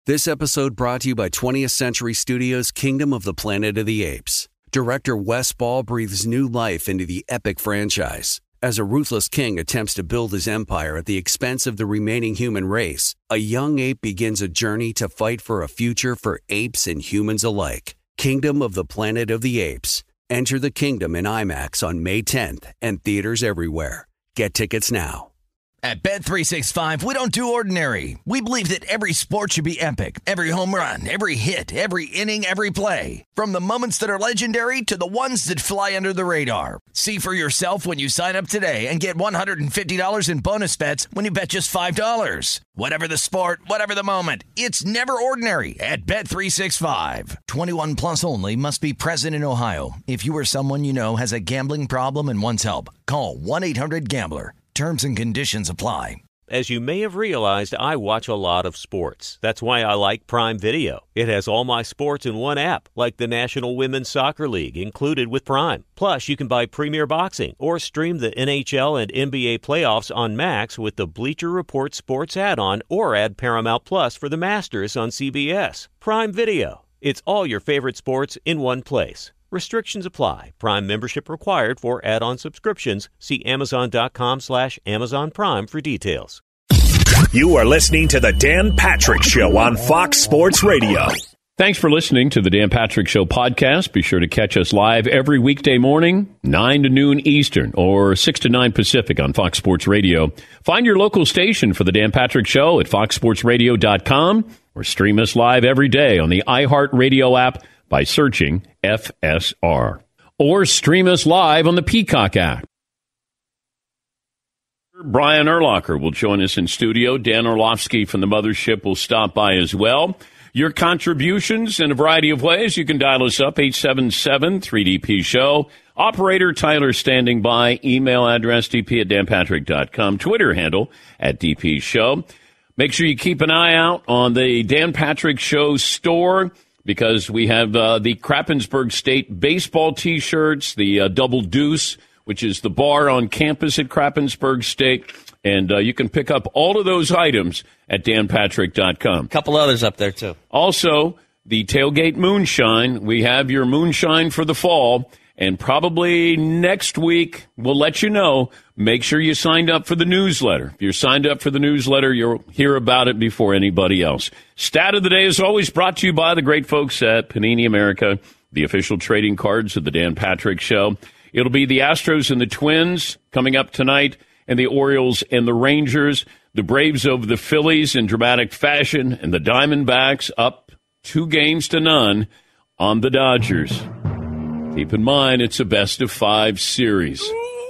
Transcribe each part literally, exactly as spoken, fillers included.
This episode brought to you by twentieth Century Studios' Kingdom of the Planet of the Apes. Director Wes Ball breathes new life into the epic franchise. As a ruthless king attempts to build his empire at the expense of the remaining human race, a young ape begins a journey to fight for a future for apes and humans alike. Kingdom of the Planet of the Apes. Enter the kingdom in IMAX on May tenth and theaters everywhere. Get tickets now. At Bet three sixty-five, we don't do ordinary. We believe that every sport should be epic. Every home run, every hit, every inning, every play. From the moments that are legendary to the ones that fly under the radar. See for yourself when you sign up today and get one hundred fifty dollars in bonus bets when you bet just five dollars. Whatever the sport, whatever the moment, it's never ordinary at Bet three sixty-five. twenty-one plus only. Must be present in Ohio. If you or someone you know has a gambling problem and wants help, call one eight hundred gambler. Terms and conditions apply. As you may have realized, I watch a lot of sports. That's why I like Prime Video. It has all my sports in one app, like the National Women's Soccer League, included with Prime. Plus, you can buy Premier Boxing or stream the N H L and N B A playoffs on Max with the Bleacher Report Sports add-on, or add Paramount Plus for the Masters on C B S. Prime Video. It's all your favorite sports in one place. Restrictions apply. Prime membership required for add-on subscriptions. See Amazon.com slash Amazon Prime for details. You are listening to The Dan Patrick Show on Fox Sports Radio. Thanks for listening to the Dan Patrick Show podcast. Be sure to catch us live every weekday morning, nine to noon Eastern or six to nine Pacific on Fox Sports Radio. Find your local station for the Dan Patrick Show at fox sports radio dot com or stream us live every day on the iHeartRadio app by searching F S R. Or stream us live on the Peacock app. Brian Urlacher will join us in studio. Dan Orlovsky from the Mothership will stop by as well. Your contributions in a variety of ways. You can dial us up, eight seven seven, three D P show. Operator Tyler standing by. Email address d p at dan patrick dot com. Twitter handle at d p show. Make sure you keep an eye out on the Dan Patrick Show store, because we have uh, the Krappensburg State baseball T-shirts, the uh, Double Deuce, which is the bar on campus at Krappensburg State. And uh, you can pick up all of those items at dan patrick dot com. A couple others up there, too. Also, the Tailgate Moonshine. We have your moonshine for the fall. And probably next week, we'll let you know. Make sure you signed up for the newsletter. If you're signed up for the newsletter, you'll hear about it before anybody else. Stat of the day is always brought to you by the great folks at Panini America, the official trading cards of the Dan Patrick Show. It'll be the Astros and the Twins coming up tonight, and the Orioles and the Rangers. The Braves over the Phillies in dramatic fashion, and the Diamondbacks up two games to none on the Dodgers. Keep in mind, it's a best of five series.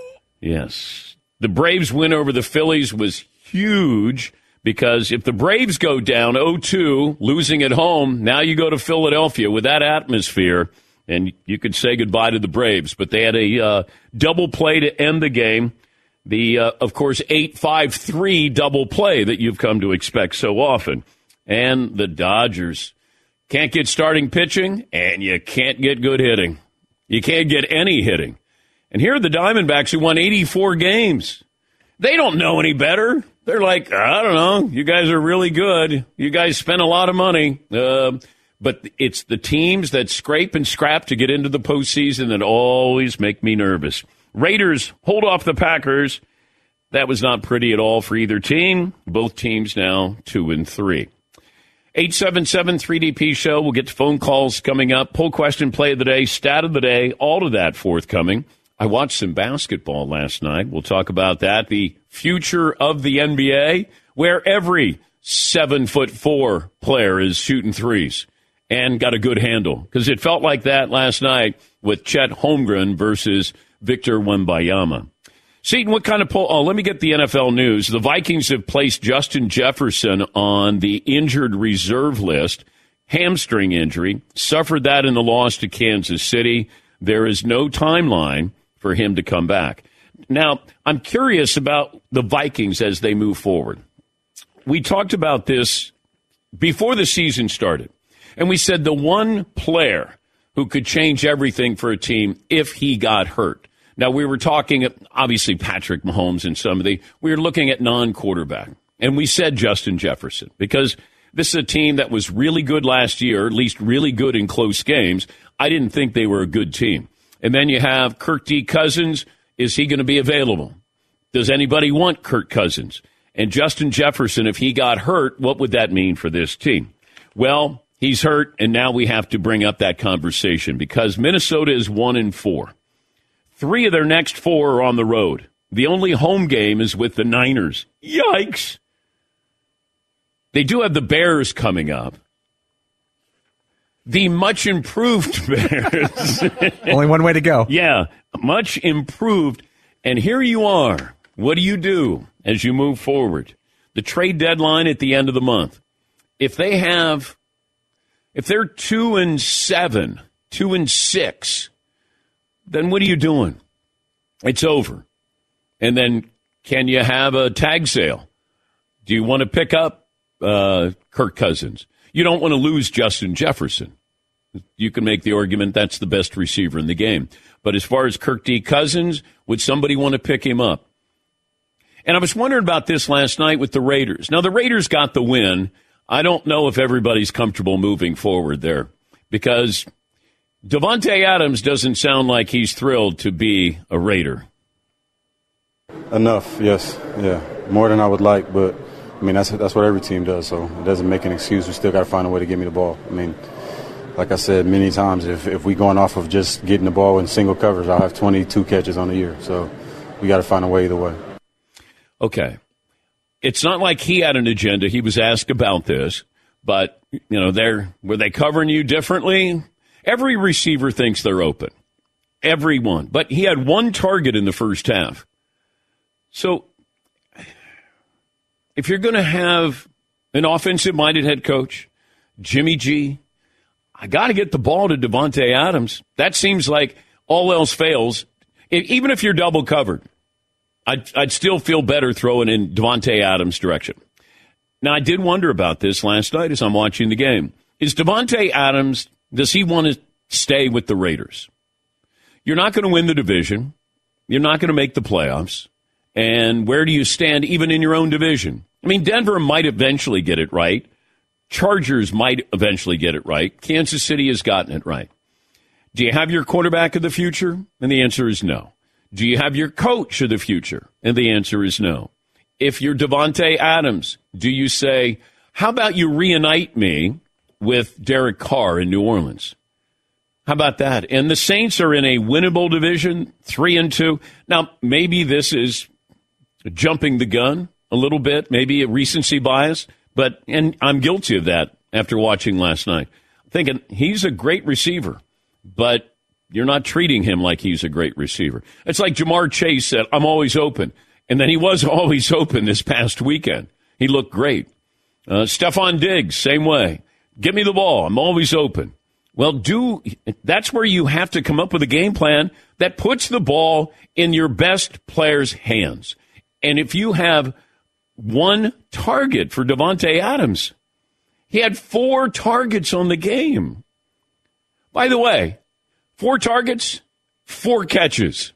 Yes. The Braves win over the Phillies was huge, because if the Braves go down oh two, losing at home, now you go to Philadelphia with that atmosphere, and you could say goodbye to the Braves. But they had a uh, double play to end the game. The, uh, of course, eight five three double play that you've come to expect so often. And the Dodgers can't get starting pitching, and you can't get good hitting. You can't get any hitting. And here are the Diamondbacks, who won eighty-four games. They don't know any better. They're like, I don't know, you guys are really good. You guys spent a lot of money. Uh, but it's the teams that scrape and scrap to get into the postseason that always make me nervous. Raiders hold off the Packers. That was not pretty at all for either team. Both teams now two and three. eight seven seven, three D P show. We'll get to phone calls coming up. Poll question, play of the day, stat of the day, all of that forthcoming. I watched some basketball last night. We'll talk about that. The future of the N B A, where every seven foot four player is shooting threes and got a good handle. Because it felt like that last night with Chet Holmgren versus Victor Wembanyama. Seton, what kind of poll? Oh, let me get the N F L news. The Vikings have placed Justin Jefferson on the injured reserve list. Hamstring injury. Suffered that in the loss to Kansas City. There is no timeline for him to come back. Now, I'm curious about the Vikings as they move forward. We talked about this before the season started, and we said the one player who could change everything for a team if he got hurt. Now, we were talking, obviously, Patrick Mahomes and somebody. We were looking at non-quarterback, and we said Justin Jefferson because This is a team that was really good last year, at least really good in close games. I didn't think they were a good team. And then you have Kirk D. Cousins. Is he going to be available? Does anybody want Kirk Cousins? And Justin Jefferson, if he got hurt, what would that mean for this team? Well, he's hurt, and now we have to bring up that conversation because Minnesota is one and four. Three of their next four are on the road. The only home game is with the Niners. Yikes. They do have the Bears coming up. The much improved Bears. Only one way to go. Yeah, much improved. And here you are. What do you do as you move forward? The trade deadline at the end of the month. If they have, if they're two and seven, two and six, then what are you doing? It's over. And then can you have a tag sale? Do you want to pick up uh, Kirk Cousins? You don't want to lose Justin Jefferson. You can make the argument that's the best receiver in the game. But as far as Kirk D. Cousins, would somebody want to pick him up? And I was wondering about this last night with the Raiders. Now, the Raiders got the win. I don't know if everybody's comfortable moving forward there because Davante Adams doesn't sound like he's thrilled to be a Raider. Enough, yes. Yeah, more than I would like, but, I mean, that's that's what every team does, so it doesn't make an excuse. We still got to find a way to get me the ball. I mean, like I said many times, if, if we're going off of just getting the ball in single coverage, I'll have twenty-two catches on the year, so we got to find a way either way. Okay. It's not like he had an agenda. He was asked about this, but, you know, they're, were they covering you differently? Every receiver thinks they're open. Everyone. But he had one target in the first half. So if you're going to have an offensive-minded head coach, Jimmy G, I got to get the ball to Davante Adams. That seems like all else fails. Even if you're double covered, I'd, I'd still feel better throwing in Davante Adams' direction. Now, I did wonder about this last night as I'm watching the game. Is Davante Adams, does he want to stay with the Raiders? You're not going to win the division. You're not going to make the playoffs. And where do you stand even in your own division? I mean, Denver might eventually get it right. Chargers might eventually get it right. Kansas City has gotten it right. Do you have your quarterback of the future? And the answer is no. Do you have your coach of the future? And the answer is no. If you're Davante Adams, do you say, how about you reunite me with Derek Carr in New Orleans? How about that? And the Saints are in a winnable division, three and two. Now, maybe this is jumping the gun a little bit, maybe a recency bias, but and I'm guilty of that after watching last night. Thinking he's a great receiver, but you're not treating him like he's a great receiver. It's like Jamar Chase said, I'm always open. And then he was always open this past weekend. He looked great. Uh, Stephon Diggs, same way. Give me the ball. I'm always open. Well, do that's where you have to come up with a game plan that puts the ball in your best player's hands. And if you have one target for Davante Adams, he had four targets on the game. By the way, four targets, four catches.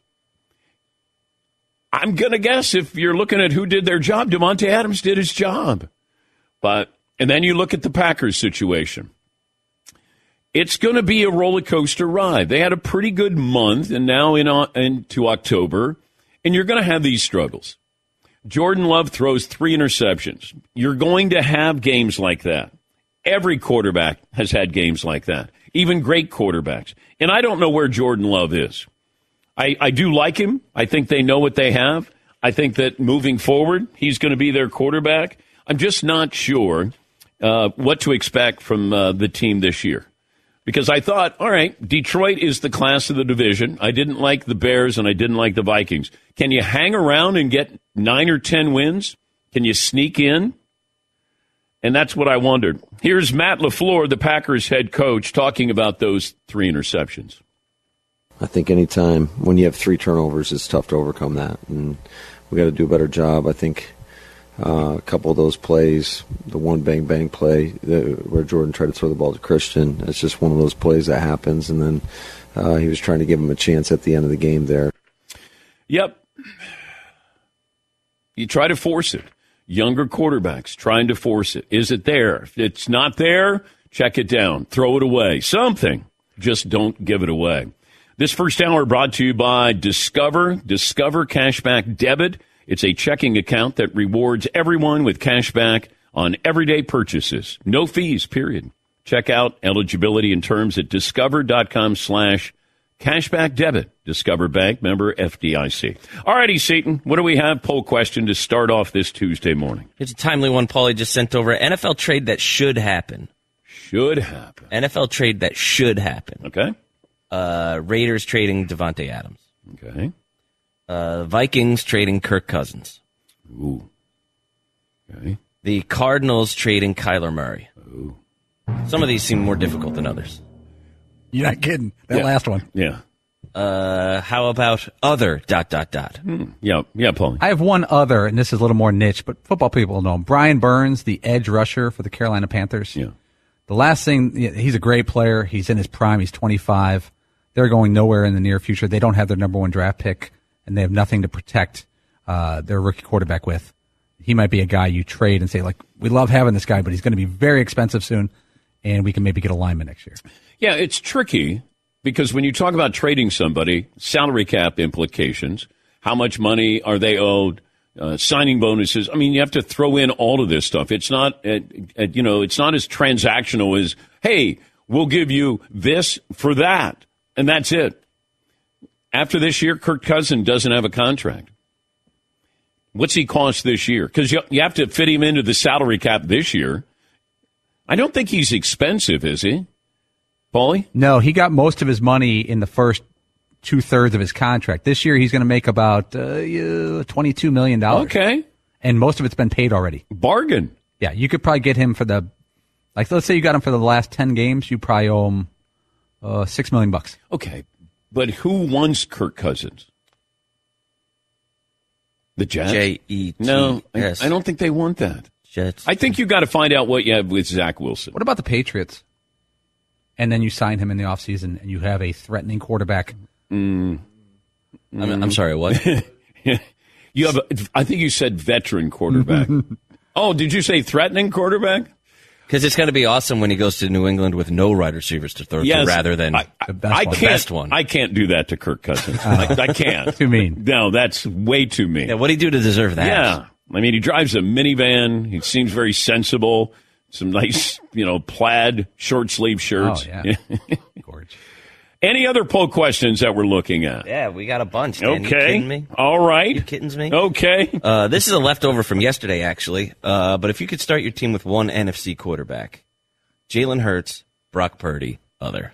I'm going to guess if you're looking at who did their job, Davante Adams did his job. But and then you look at the Packers situation. It's going to be a roller coaster ride. They had a pretty good month, and now in, into October, and you're going to have these struggles. Jordan Love throws three interceptions. You're going to have games like that. Every quarterback has had games like that, even great quarterbacks. And I don't know where Jordan Love is. I, I do like him. I think they know what they have. I think that moving forward, he's going to be their quarterback. I'm just not sure uh, what to expect from uh, the team this year. Because I thought, all right, Detroit is the class of the division. I didn't like the Bears and I didn't like the Vikings. Can you hang around and get nine or ten wins? Can you sneak in? And that's what I wondered. Here's Matt LaFleur, the Packers head coach, talking about those three interceptions. I think anytime when you have three turnovers, it's tough to overcome that. And we got to do a better job. I think uh, a couple of those plays, the one bang-bang play the, where Jordan tried to throw the ball to Christian, it's just one of those plays that happens. And then uh, he was trying to give him a chance at the end of the game there. Yep. You try to force it. younger quarterbacks trying to force it. Is it there? If it's not there, check it down. Throw it away. Something. Just don't give it away. This first hour brought to you by Discover. Discover Cashback Debit. It's a checking account that rewards everyone with cashback on everyday purchases. No fees, period. Check out eligibility and terms at discover.com slash cashback debit. Discover Bank, member F D I C. All righty, Seton, what do we have? Poll question to start off this Tuesday morning. Here's a timely one Paulie just sent over. N F L trade that should happen. Should happen. N F L trade that should happen. Okay. Uh, Raiders trading Devontae Adams. Okay. Uh, Vikings trading Kirk Cousins. Ooh. Okay. The Cardinals trading Kyler Murray. Ooh. Some of these seem more difficult than others. You're not kidding. That yeah. last one. Yeah. Uh, how about other dot, dot, dot? Hmm. Yeah, yeah, Paul. I have one other, and this is a little more niche, but football people know him. Brian Burns, the edge rusher for the Carolina Panthers. Yeah. The last thing, he's a great player. He's in his prime. He's twenty-five. They're going nowhere in the near future. They don't have their number one draft pick, and they have nothing to protect uh, their rookie quarterback with. He might be a guy you trade and say, like, we love having this guy, but he's going to be very expensive soon, and we can maybe get a lineman next year. Yeah, it's tricky because when you talk about trading somebody, salary cap implications, how much money are they owed, uh, signing bonuses. I mean, you have to throw in all of this stuff. It's not, uh, uh, you know, it's not as transactional as, hey, we'll give you this for that, and that's it. After this year, Kirk Cousins doesn't have a contract. What's he cost this year? Because you, you have to fit him into the salary cap this year. I don't think he's expensive, is he? Paulie? No, he got most of his money in the first two-thirds of his contract. This year he's going to make about uh, twenty-two million dollars. Okay. And most of it's been paid already. Bargain. Yeah, you could probably get him for the, like, let's say you got him for the last ten games, you probably owe him uh, six million bucks. Okay, but who wants Kirk Cousins? The Jets? J E T S. No, I, I don't think they want that. Jets. I think you got to find out what you have with Zach Wilson. What about the Patriots? And then you sign him in the offseason, and you have a threatening quarterback. Mm. I'm, I'm sorry, what? You have, a, I think you said veteran quarterback. Oh, did you say threatening quarterback? Because it's going to be awesome when he goes to New England with no wide receivers to throw yes, to rather than I, I, the best I one. Can't, The best one. I can't do that to Kirk Cousins. I, I can't. Too mean. No, that's way too mean. Yeah, what do you do to deserve that? Yeah. I mean, he drives a minivan. He seems very sensible. Some nice, you know, plaid short sleeve shirts. Oh, yeah. Gorge. Any other poll questions that we're looking at? Yeah, we got a bunch. Dan. Okay. You kidding me? All right. You kidding me? Okay. Uh, this is a leftover from yesterday, actually. Uh, but if you could start your team with one N F C quarterback, Jalen Hurts, Brock Purdy, other.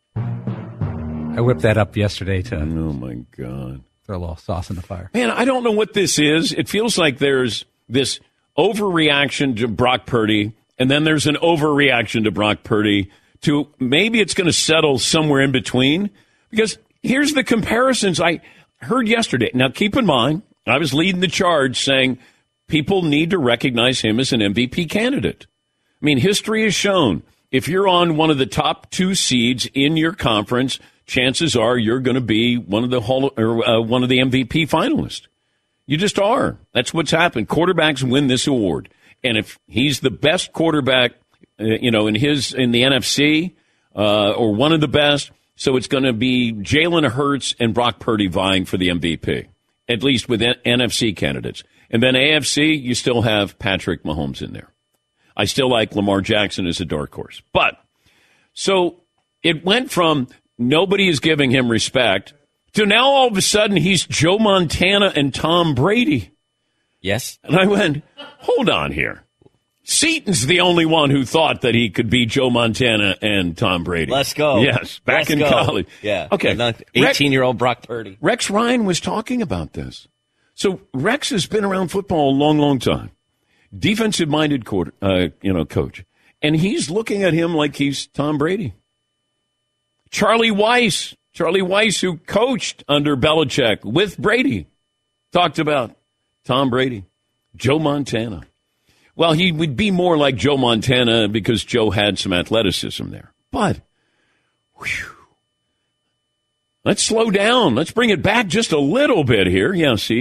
I whipped that up yesterday to Oh, my God. throw a little sauce in the fire. Man, I don't know what this is. It feels like there's this overreaction to Brock Purdy, and then there's an overreaction to Brock Purdy to maybe it's going to settle somewhere in between. Because here's the comparisons I heard yesterday. Now, keep in mind, I was leading the charge saying people need to recognize him as an M V P candidate. I mean, history has shown if you're on one of the top two seeds in your conference, chances are you're going to be one of the hall, or uh, one of the M V P finalists. You just are. That's what's happened. Quarterbacks win this award, and if he's the best quarterback, uh, you know, in his in the N F C uh, or one of the best, so it's going to be Jalen Hurts and Brock Purdy vying for the M V P, at least with N- NFC candidates. And then A F C, you still have Patrick Mahomes in there. I still like Lamar Jackson as a dark horse. But, so it went from nobody is giving him respect to now all of a sudden he's Joe Montana and Tom Brady. Yes. And I went, hold on here. Seton's the only one who thought that he could be Joe Montana and Tom Brady. Let's go. Yes, back Let's in go. college. Yeah. Okay. eighteen-year-old Brock Purdy. Rex Ryan was talking about this. So Rex has been around football a long, long time. Defensive-minded quarter, uh, you know, coach. And he's looking at him like he's Tom Brady. Charlie Weiss, Charlie Weiss, who coached under Belichick with Brady, talked about Tom Brady, Joe Montana. Well, he would be more like Joe Montana because Joe had some athleticism there. But, whew, let's slow down. Let's bring it back just a little bit here. Yeah, Seton?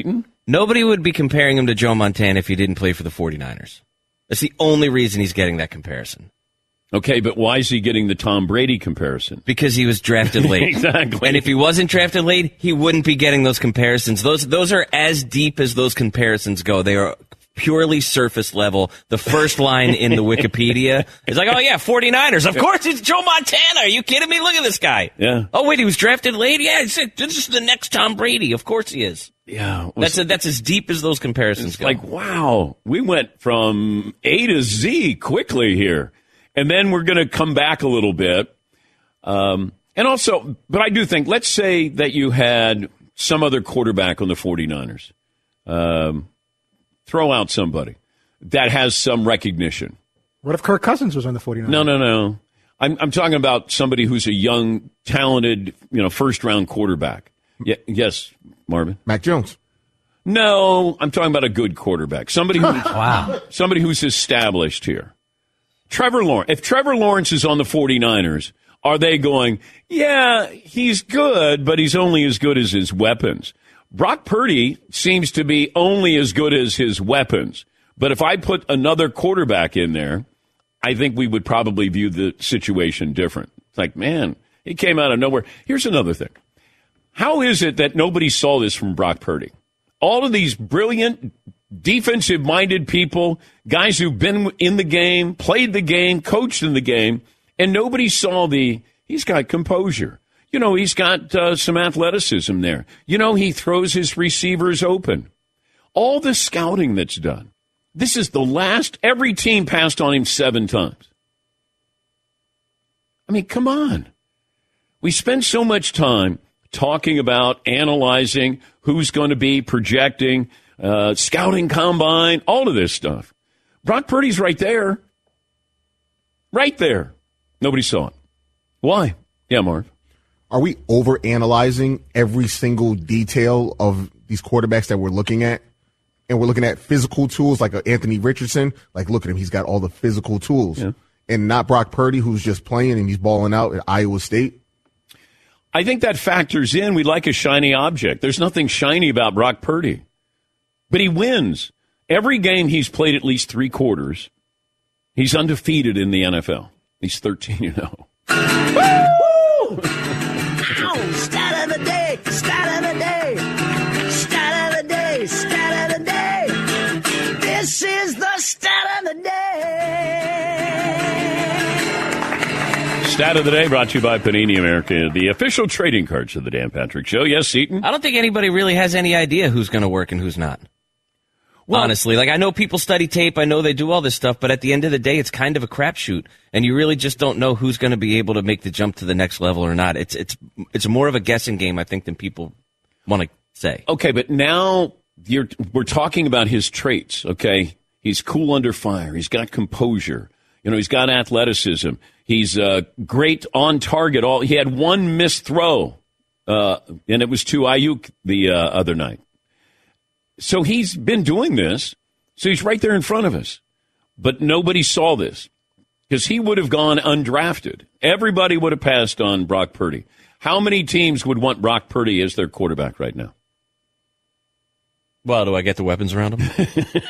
Nobody would be comparing him to Joe Montana if he didn't play for the 49ers. That's the only reason he's getting that comparison. Okay, but why is he getting the Tom Brady comparison? Because he was drafted late. Exactly. And if he wasn't drafted late, he wouldn't be getting those comparisons. Those those are as deep as those comparisons go. They are purely surface level. The first line in the Wikipedia is like, oh, yeah, 49ers. Of course, it's Joe Montana. Are you kidding me? Look at this guy. Yeah. Oh, wait, he was drafted late? Yeah, it's, this is the next Tom Brady. Of course he is. Yeah. That's a, that's as deep as those comparisons it's go. Like, wow, we went from A to Z quickly here. And then we're going to come back a little bit. Um, and also, but I do think, let's say that you had some other quarterback on the 49ers. Um, throw out somebody that has some recognition. What if Kirk Cousins was on the 49ers? No, no, no. I'm, I'm talking about somebody who's a young, talented, you know, first-round quarterback. Yeah, yes, Marvin? Mac Jones. No, I'm talking about a good quarterback. Somebody who's, wow. somebody who's established here. Trevor Lawrence. If Trevor Lawrence is on the 49ers, are they going, yeah, he's good, but he's only as good as his weapons? Brock Purdy seems to be only as good as his weapons. But if I put another quarterback in there, I think we would probably view the situation different. It's like, man, he came out of nowhere. Here's another thing. How is it that nobody saw this from Brock Purdy? All of these brilliant defensive-minded people, guys who've been in the game, played the game, coached in the game, and nobody saw the, he's got composure. You know, he's got uh, some athleticism there. You know, he throws his receivers open. All the scouting that's done. This is the last, every team passed on him seven times. I mean, come on. We spend so much time talking about analyzing who's going to be projecting, uh, scouting combine, all of this stuff. Brock Purdy's right there. Right there. Nobody saw it. Why? Yeah, Marv. Are we overanalyzing every single detail of these quarterbacks that we're looking at? And we're looking at physical tools like a Anthony Richardson. Like, look at him. He's got all the physical tools. Yeah. And not Brock Purdy, who's just playing and he's balling out at Iowa State. I think that factors in. We like a shiny object. There's nothing shiny about Brock Purdy. But he wins. Every game he's played at least three quarters. He's undefeated in the N F L. He's thirteen and oh. Ow! Stat of the day! Stat of the day! Stat of the day! Stat of the day! This is the stat of the day! Stat of the day brought to you by Panini America, the official trading cards of the Dan Patrick Show. Yes, Seton? I don't think anybody really has any idea who's going to work and who's not. Well, honestly, like I know people study tape, I know they do all this stuff, but at the end of the day, it's kind of a crapshoot, and you really just don't know who's going to be able to make the jump to the next level or not. It's it's it's more of a guessing game, I think, than people want to say. Okay, but now you're we're talking about his traits. Okay, he's cool under fire. He's got composure. You know, he's got athleticism. He's uh, great on target. All he had one missed throw, uh, and it was to Ayuk the uh, other night. So he's been doing this, so he's right there in front of us. But nobody saw this because he would have gone undrafted. Everybody would have passed on Brock Purdy. How many teams would want Brock Purdy as their quarterback right now? Well, do I get the weapons around him?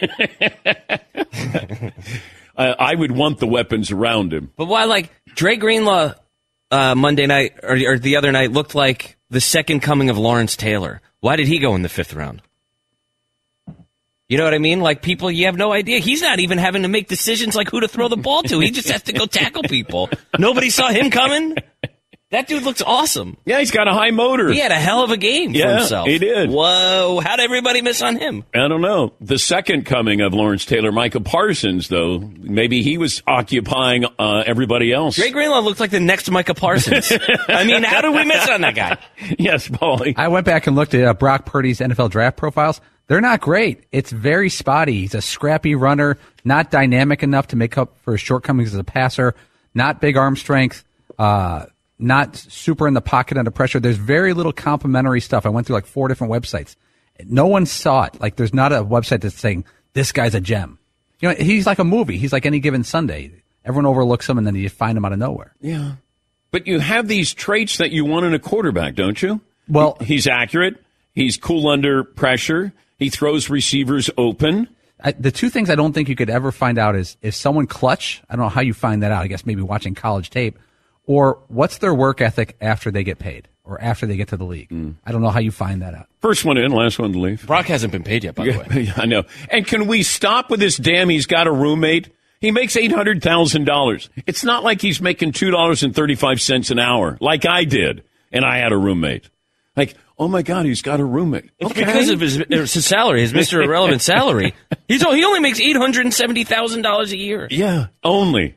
I, I would want the weapons around him. But why, like, Dre Greenlaw uh, Monday night or, or the other night looked like the second coming of Lawrence Taylor. Why did he go in the fifth round? You know what I mean? Like, people, you have no idea. He's not even having to make decisions like who to throw the ball to. He just has to go tackle people. Nobody saw him coming. That dude looks awesome. Yeah, he's got a high motor. He had a hell of a game yeah, for himself. He did. Whoa, how'd everybody miss on him? I don't know. The second coming of Lawrence Taylor, Micah Parsons, though, maybe he was occupying uh, everybody else. Dre Greenlaw looked like the next Micah Parsons. I mean, how did we miss on that guy? Yes, Paulie. I went back and looked at uh, Brock Purdy's N F L draft profiles. They're not great. It's very spotty. He's a scrappy runner, not dynamic enough to make up for his shortcomings as a passer, not big arm strength, uh, not super in the pocket under pressure. There's very little complimentary stuff. I went through like four different websites. No one saw it. Like, there's not a website that's saying, this guy's a gem. You know, he's like a movie. He's like Any Given Sunday. Everyone overlooks him, and then you find him out of nowhere. Yeah. But you have these traits that you want in a quarterback, don't you? Well, he's accurate. He's cool under pressure. He throws receivers open. I, the two things I don't think you could ever find out is if someone clutch. I don't know how you find that out. I guess maybe watching college tape, or what's their work ethic after they get paid or after they get to the league. Mm. I don't know how you find that out. First one in, last one to leave. Brock hasn't been paid yet, by yeah, the way. Yeah, I know. And can we stop with this damn he's got a roommate? He makes eight hundred thousand dollars. It's not like he's making two dollars and thirty-five cents an hour like I did, and I had a roommate. Like, oh, my God, he's got a roommate. It's okay. because of his, his salary, his Mister Irrelevant salary. He's He only makes eight hundred seventy thousand dollars a year. Yeah, only.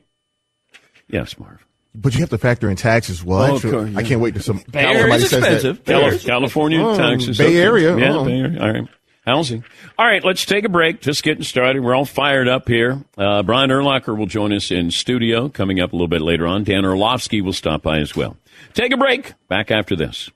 Yes, Marv. But you have to factor in taxes. Well, oh, actually, course, yeah. I can't wait to some. Bay Area is expensive. Cali- California oh, taxes. Bay okay. Area. Yeah, oh. Bay Area. All right. Housing. All right, let's take a break. Just getting started. We're all fired up here. Uh, Brian Urlacher will join us in studio coming up a little bit later on. Dan Orlovsky will stop by as well. Take a break. Back after this.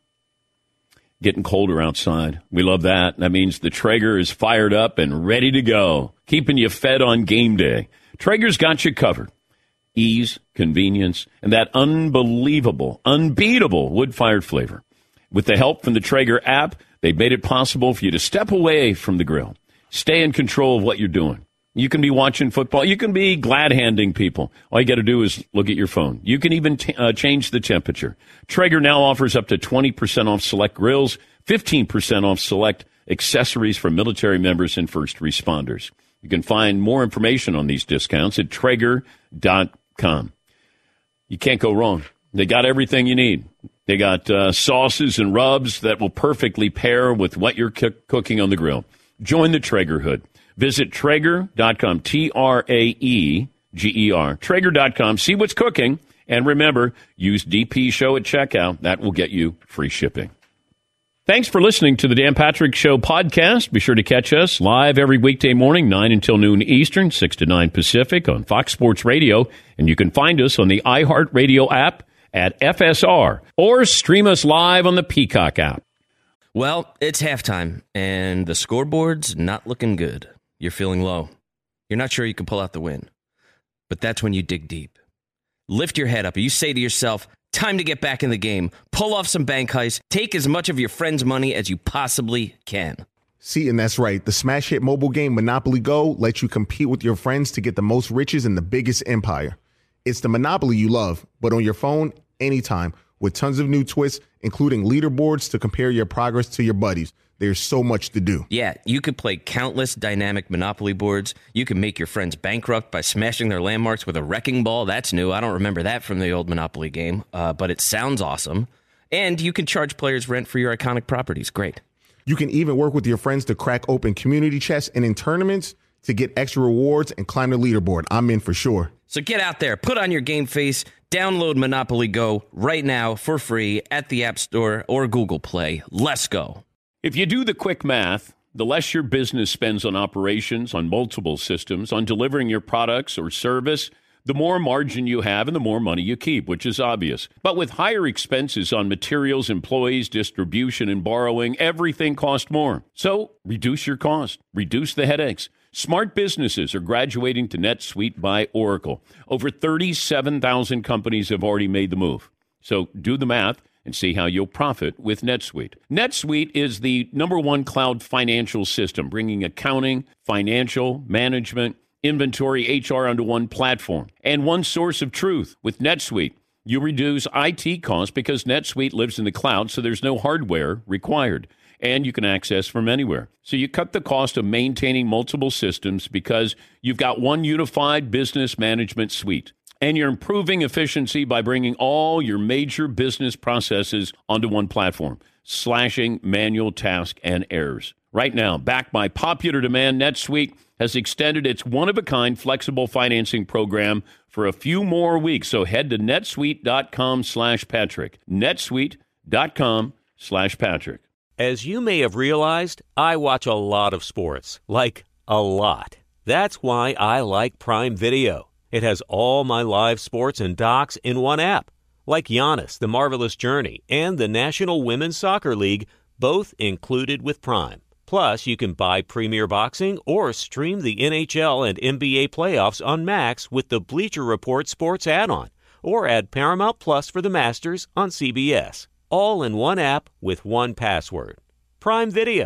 Getting colder outside. We love that. That means the Traeger is fired up and ready to go, keeping you fed on game day. Traeger's got you covered. Ease, convenience, and that unbelievable, unbeatable wood-fired flavor. With the help from the Traeger app, they've made it possible for you to step away from the grill. Stay in control of what you're doing. You can be watching football. You can be glad-handing people. All you got to do is look at your phone. You can even t- uh, change the temperature. Traeger now offers up to twenty percent off select grills, fifteen percent off select accessories for military members and first responders. You can find more information on these discounts at Traeger dot com. You can't go wrong. They got everything you need. They got uh, sauces and rubs that will perfectly pair with what you're c- cooking on the grill. Join the Traeger Hood. Visit Traeger dot com, T R A E G E R, Traeger dot com. See what's cooking. And remember, use D P Show at checkout. That will get you free shipping. Thanks for listening to the Dan Patrick Show podcast. Be sure to catch us live every weekday morning, nine until noon Eastern, six to nine Pacific on Fox Sports Radio. And you can find us on the iHeartRadio app at F S R or stream us live on the Peacock app. Well, it's halftime, and the scoreboard's not looking good. You're feeling low. You're not sure you can pull out the win. But that's when you dig deep. Lift your head up. You say to yourself, time to get back in the game. Pull off some bank heists. Take as much of your friend's money as you possibly can. See, and that's right. The smash hit mobile game Monopoly Go lets you compete with your friends to get the most riches in the biggest empire. It's the Monopoly you love, but on your phone, anytime, with tons of new twists, including leaderboards to compare your progress to your buddies. There's so much to do. Yeah, you could play countless dynamic Monopoly boards. You can make your friends bankrupt by smashing their landmarks with a wrecking ball. That's new. I don't remember that from the old Monopoly game, uh, but it sounds awesome. And you can charge players rent for your iconic properties. Great. You can even work with your friends to crack open community chests and in tournaments to get extra rewards and climb the leaderboard. I'm in for sure. So get out there, put on your game face, download Monopoly Go right now for free at the App Store or Google Play. Let's go. If you do the quick math, the less your business spends on operations, on multiple systems, on delivering your products or service, the more margin you have and the more money you keep, which is obvious. But with higher expenses on materials, employees, distribution, and borrowing, everything costs more. So reduce your cost, reduce the headaches. Smart businesses are graduating to NetSuite by Oracle. Over thirty-seven thousand companies have already made the move. So do the math and see how you'll profit with NetSuite. NetSuite is the number one cloud financial system, bringing accounting, financial, management, inventory, H R onto one platform and one source of truth. With NetSuite, you reduce I T costs because NetSuite lives in the cloud, so there's no hardware required. And you can access from anywhere. So you cut the cost of maintaining multiple systems because you've got one unified business management suite. And you're improving efficiency by bringing all your major business processes onto one platform, slashing manual tasks and errors. Right now, backed by popular demand, NetSuite has extended its one-of-a-kind flexible financing program for a few more weeks. So head to netsuite.com slash Patrick. netsuite.com slash Patrick. As you may have realized, I watch a lot of sports, like a lot. That's why I like Prime Video. It has all my live sports and docs in one app, like Giannis, The Marvelous Journey, and the National Women's Soccer League, both included with Prime. Plus, you can buy Premier Boxing or stream the N H L and N B A playoffs on Max with the Bleacher Report Sports add-on, or add Paramount Plus for the Masters on C B S. All in one app with one password. Prime Video.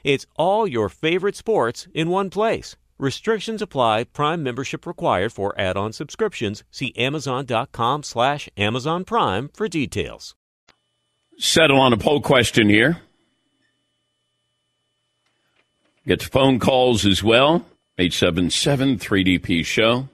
It's all your favorite sports in one place. Restrictions apply. Prime membership required for add-on subscriptions. See amazon.com slash Amazon Prime for details. Settle on a poll question here. Get phone calls as well. eight seven seven three D P show.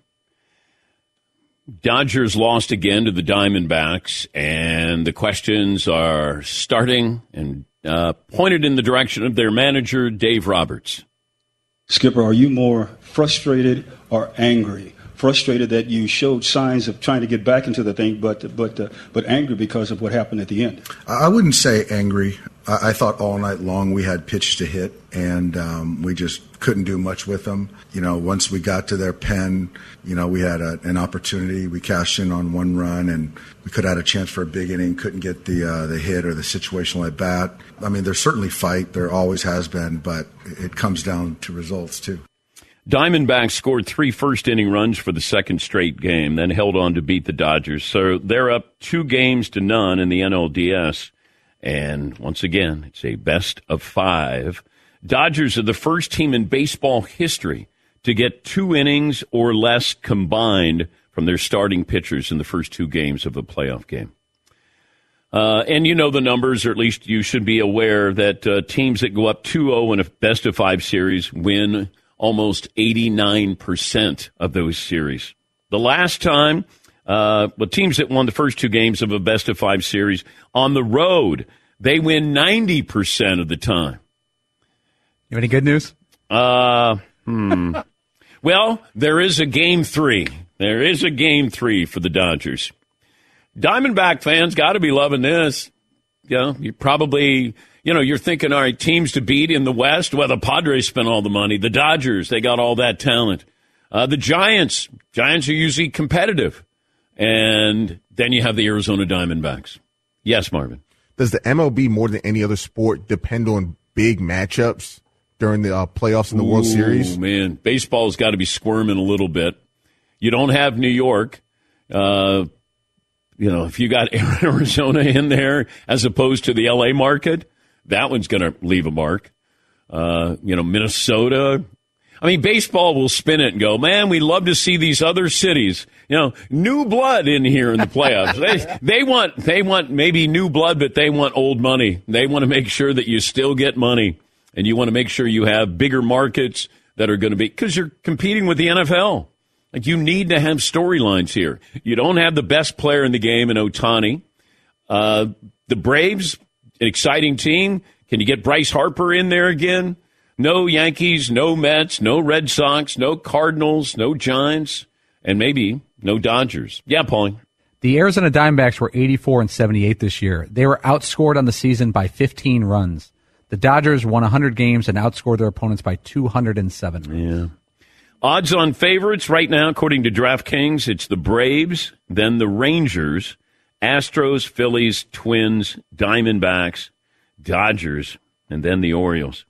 Dodgers lost again to the Diamondbacks, and the questions are starting and uh, pointed in the direction of their manager, Dave Roberts. Skipper, are you more frustrated or angry? Frustrated that you showed signs of trying to get back into the thing, but but uh, but angry because of what happened at the end. I wouldn't say angry. I, I thought all night long we had pitch to hit, and um, we just couldn't do much with them. You know, once we got to their pen, you know, we had a, an opportunity. We cashed in on one run, and we could have had a chance for a big inning. Couldn't get the uh, the hit or the situational at bat. I mean, there's certainly fight. There always has been, but it comes down to results too. Diamondbacks scored three first-inning runs for the second straight game, then held on to beat the Dodgers. So they're up two games to none in the N L D S. And once again, it's a best of five. Dodgers are the first team in baseball history to get two innings or less combined from their starting pitchers in the first two games of a playoff game. Uh, and you know the numbers, or at least you should be aware that uh, teams that go up two oh in a best of five series win almost eighty-nine percent of those series. The last time, uh, well, teams that won the first two games of a best of five series on the road, they win ninety percent of the time. You have any good news? Uh, hmm. Well, there is a game three. There is a game three for the Dodgers. Diamondback fans got to be loving this. You know, you probably... You know, you're thinking, all right, teams to beat in the West. Well, the Padres spent all the money. The Dodgers, they got all that talent. Uh, the Giants, Giants are usually competitive. And then you have the Arizona Diamondbacks. Yes, Marvin. Does the M L B more than any other sport depend on big matchups during the uh, playoffs in the Ooh, World Series? Man, baseball's got to be squirming a little bit. You don't have New York. Uh, you know, if you got Arizona in there as opposed to the L A market, that one's going to leave a mark. Uh, you know, Minnesota. I mean, baseball will spin it and go, man, we love to see these other cities, you know, new blood in here in the playoffs. they, they want, they want maybe new blood, but they want old money. They want to make sure that you still get money, and you want to make sure you have bigger markets that are going to be, because you're competing with the N F L. Like, you need to have storylines here. You don't have the best player in the game in Ohtani. Uh, the Braves, an exciting team. Can you get Bryce Harper in there again? No Yankees, no Mets, no Red Sox, no Cardinals, no Giants, and maybe no Dodgers. Yeah, Paulie. The Arizona Diamondbacks were eighty-four and seventy-eight this year. They were outscored on the season by fifteen runs. The Dodgers won one hundred games and outscored their opponents by two hundred seven runs. Yeah. Odds-on favorites right now, according to DraftKings, it's the Braves, then the Rangers, Astros, Phillies, Twins, Diamondbacks, Dodgers, and then the Orioles.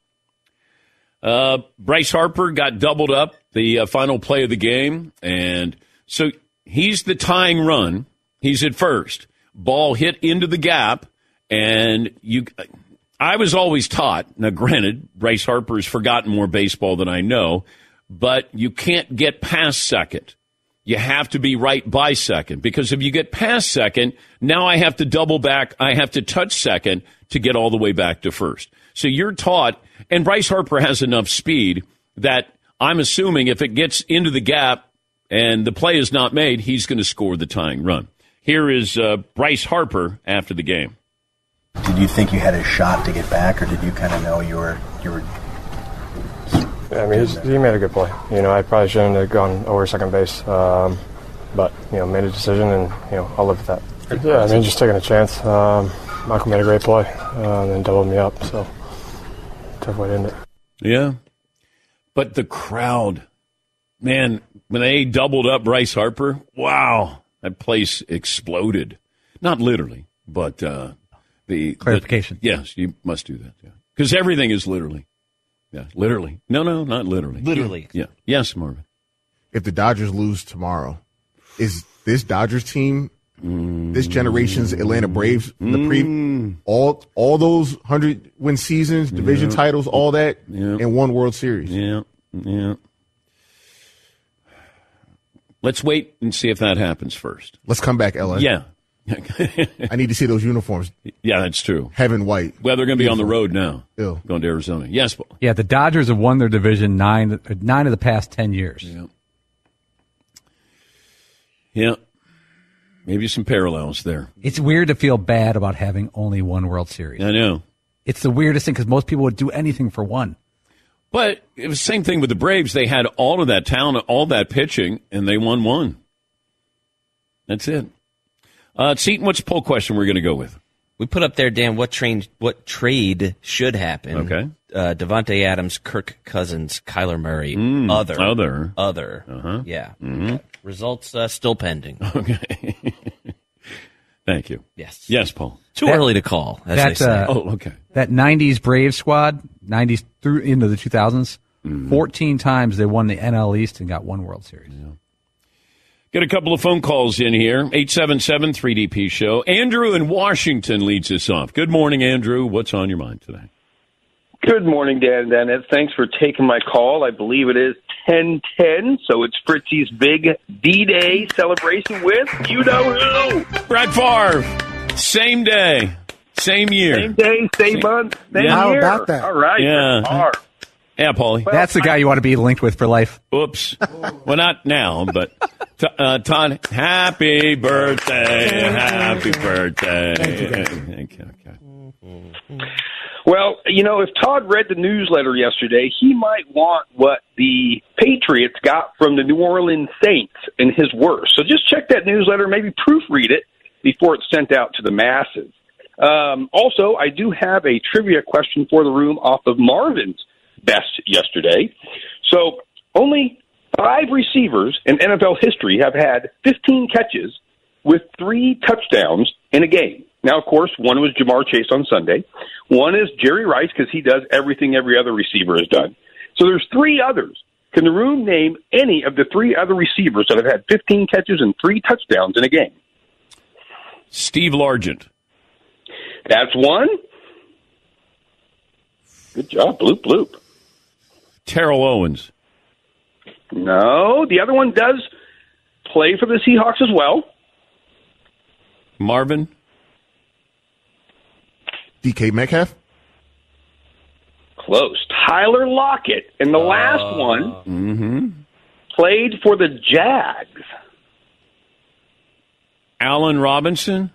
Uh, Bryce Harper got doubled up the uh, final play of the game, and so he's the tying run. He's at first. Ball hit into the gap, and you. I was always taught, now granted, Bryce Harper has forgotten more baseball than I know, but you can't get past second. You have to be right by second, because if you get past second, now I have to double back. I have to touch second to get all the way back to first. So you're taught, and Bryce Harper has enough speed that I'm assuming if it gets into the gap and the play is not made, he's going to score the tying run. Here is uh, Bryce Harper after the game. Did you think you had a shot to get back, or did you kind of know you were you were? Yeah, I mean, he's, he made a good play. You know, I probably shouldn't have gone over second base, um, but you know, made a decision, and you know, I'll live with that. Yeah, I mean, just taking a chance. Um, Michael made a great play, uh, and then doubled me up. So tough way to end it. Yeah, but the crowd, man, when they doubled up Bryce Harper, wow, that place exploded. Not literally, but uh, the clarification. The, yes, you must do that. Yeah, because everything is literally. Yeah, literally. No, no, not literally. Literally. Yeah. Yes, Marvin. If the Dodgers lose tomorrow, is this Dodgers team mm. this generation's Atlanta Braves from the pre all all those hundred win seasons, division Yeah. titles, all that, Yeah. and one World Series. Yeah, yeah. Let's wait and see if that happens first. Let's come back, L A. Yeah. I need to see those uniforms. Yeah, that's true. Heaven white. Well, they're going to be on the road now. Ew. Going to Arizona. Yes, Paul. Yeah, the Dodgers have won their division nine nine of the past ten years. Yeah. Yeah. Maybe some parallels there. It's weird to feel bad about having only one World Series. I know. It's the weirdest thing because most people would do anything for one. But it was the same thing with the Braves. They had all of that talent, all that pitching, and they won one. That's it. Uh, Seton, what's the poll question we're going to go with? We put up there, Dan, what train, what trade should happen. Okay. Uh, Devontae Adams, Kirk Cousins, Kyler Murray, Mm, other. other. Other. Uh-huh. Yeah. Mhm. Results uh, still pending. Okay. Thank you. Yes. Yes, Paul. Too That- early to call, as that, they say. uh, Oh, okay. That nineties Braves squad, nineties through into the two thousands, Mm-hmm. fourteen times they won the N L East and got one World Series. Get a couple of phone calls in here. eight seven seven three D P show. Andrew in Washington leads us off. Good morning, Andrew. What's on your mind today? Good morning, Dan and Danette. Thanks for taking my call. I believe it is ten ten, so it's Fritzy's big D-Day celebration with you know who. Brett Favre. Same day. Same year. Same day, same, month, same Yeah. How year. about that? All right. Yeah. Brett Favre. Yeah, Paulie. That's the guy you want to be linked with for life. Oops. Well, not now, but t- uh, Todd, happy birthday. Happy birthday. Thank you, guys. Thank you. Okay. Well, you know, if Todd read the newsletter yesterday, he might want what the Patriots got from the New Orleans Saints in his worst. So just check that newsletter, maybe proofread it before it's sent out to the masses. Um, also, I do have a trivia question for the room off of Marvin's best yesterday. So only five receivers in N F L history have had fifteen catches with three touchdowns in a game. Now, of course, one was Jamar Chase on Sunday. One is Jerry Rice because he does everything every other receiver has done. So there's three others. Can the room name any of the three other receivers that have had fifteen catches and three touchdowns in a game? Steve Largent. That's one. Good job. Bloop, bloop. Terrell Owens. No, the other one does play for the Seahawks as well. Marvin. D K Metcalf. Close. Tyler Lockett. And the last one Mm-hmm. played for the Jags. Allen Robinson.